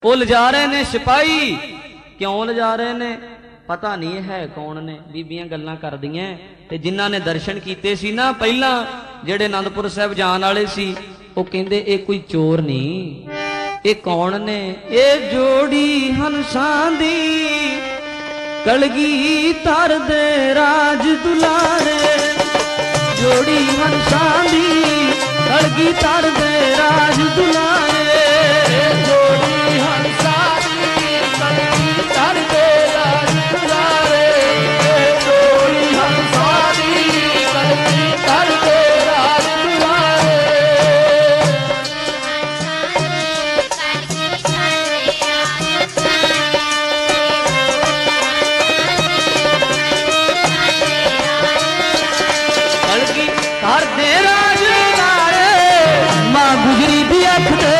ਉਹ ਲਿਜਾ ਰਹੇ ਨੇ ਸਿਪਾਹੀ। ਕਿਉਂ ਲਿਜਾ ਰਹੇ ਨੇ ਪਤਾ ਨਹੀਂ ਹੈ ਕੌਣ ਨੇ। ਬੀਬੀਆਂ ਗੱਲਾਂ ਕਰਦੀਆਂ ਤੇ ਜਿਨ੍ਹਾਂ ਨੇ ਦਰਸ਼ਨ ਕੀਤੇ ਸੀ ਨਾ ਪਹਿਲਾਂ, ਜਿਹੜੇ ਆਨੰਦਪੁਰ ਸਾਹਿਬ ਜਾਣ ਵਾਲੇ ਸੀ, ਉਹ ਕਹਿੰਦੇ ਇਹ ਕੋਈ ਚੋਰ ਨਹੀਂ। ਇਹ ਕੌਣ ਨੇ? ਇਹ ਜੋੜੀ ਹੰਸਾਂ ਦੀ ਕਲਗੀਧਰ ਦੇ ਰਾਜ ਦੁਲਾਰੇ। ਜੋੜੀ ਹੰਸਾਂ ਦੀ ਕਲਗੀਧਰ ਦੇ ਰਾਜ ਦੁਲਾਰੇ। ਜੋੜੀ ਹੰਸਾਂ ਦੀ ਕਲਗੀਧਰ ਦੇ ਰਾਜ ਦੁਲਾਰੇ। ਜੋੜੀ ਹੰਸਾਂ ਦੀ ਕਲਗੀਧਰ ਦੇ ਰਾਜ ਦੁਲਾਰੇ। ਕਲਗੀਧਰ ਦੇ ਰਾਜ ਦੁਲਾਰੇ ਮਾਂ ਗੁਜਰੀ ਦੀ ਅੱਖ ਦੇ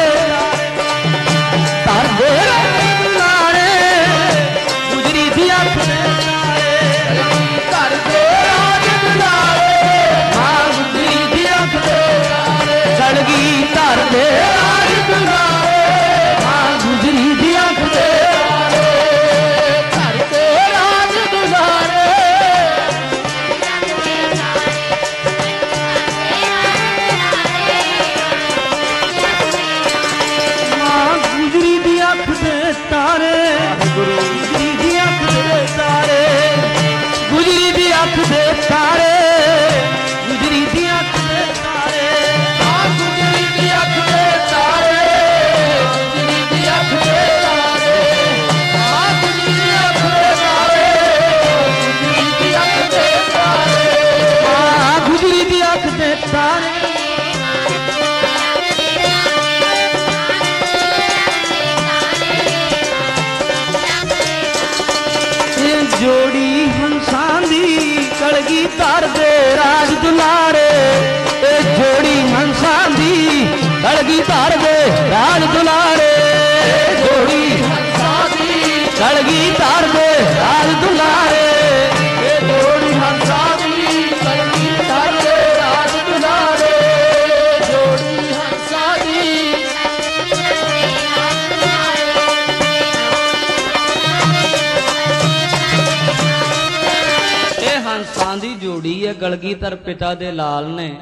ਧਰ ਦੇ ਰਾਜ ਦੁਲਾਰੇ। ਗੁਜਰੀ ਦੀ ਅੱਖ ਦੇ ਕਲਗੀਧਰ ਦੇ ਰਾਜ ਦੁਲਾਰੇ ਮਾਂ ਗੁਜਰੀ ਦੀ ਅੱਖ ਦੇ ਕਲਗੀਧਰ ਦੇ ਰਾਜ ਦੁਲਾਰੇ ਮਾਂ ਗੁਜਰੀ ਦੀ ਅੱਖ ਦੇ ਧਰ ਦੇ ਰਾਜ ਦੁਲਾਰੇ। ਗੁਜਰੀ ਦੀ ਅੱਖ ਦੇ ਤਾਰੇ। ਗੁਜਰੀ ਦੀ ਅੱਖ ਦੇ ਤਾਰੇ। ਗੁਜਰੀ ਦੀ ਅੱਖ ਦੇ ਤਾਰੇ। ਗੁਜਰੀ ਦੀ ਅੱਖ ਦੇ ਤਾਰੇ। ਗੁਜਰੀ ਦੀ ਅੱਖ ਦੇ ਤਾਰੇ। ਗੁਜਰੀ ਦੀ ਅੱਖ ਦੇ ਤਾਰੇ। ਗੁਜਰੀ ਦੀ ਅੱਖ ਦੇ ਤਾਰੇ। ਗੁਜਰੀ ਦੀ ਅੱਖ ਦੇ ਤਾਰੇ। ਗੁਜਰੀ ਦੀ ਅੱਖ ਦੇ ਤਾਰੇ। ਜੋੜੀ ਹੰਸਾਂ ਦੀ ਕਲਗੀਧਰ ਦੇ ਰਾਜ ਦੁਲਾਰੇ। ਇਹ ਜੋੜੀ ਹੰਸਾਂ ਦੀ ਕਲਗੀਧਰ ਦੇ ਰਾਜ ਦੁਲਾਰੇ। ਜੋੜੀ ਹੰਸਾਂ ਦੀ ਕਲਗੀਧਰ ਦੇ ਰਾਜ ਦੁਲਾਰੇ। ਇਹ ਜੋੜੀ ਹੰਸਾਂ ਦੀ ਕਲਗੀਧਰ ਦੇ ਰਾਜ ਦੁਲਾਰੇ। ਜੋੜੀ ਹੰਸਾਂ ਦੀ ਹੰਸਾਂ ਦੀ ਜੋੜੀ ਹੈ। ਕਲਗੀਧਰ ਪਿਤਾ ਦੇ ਲਾਲ ਨੇ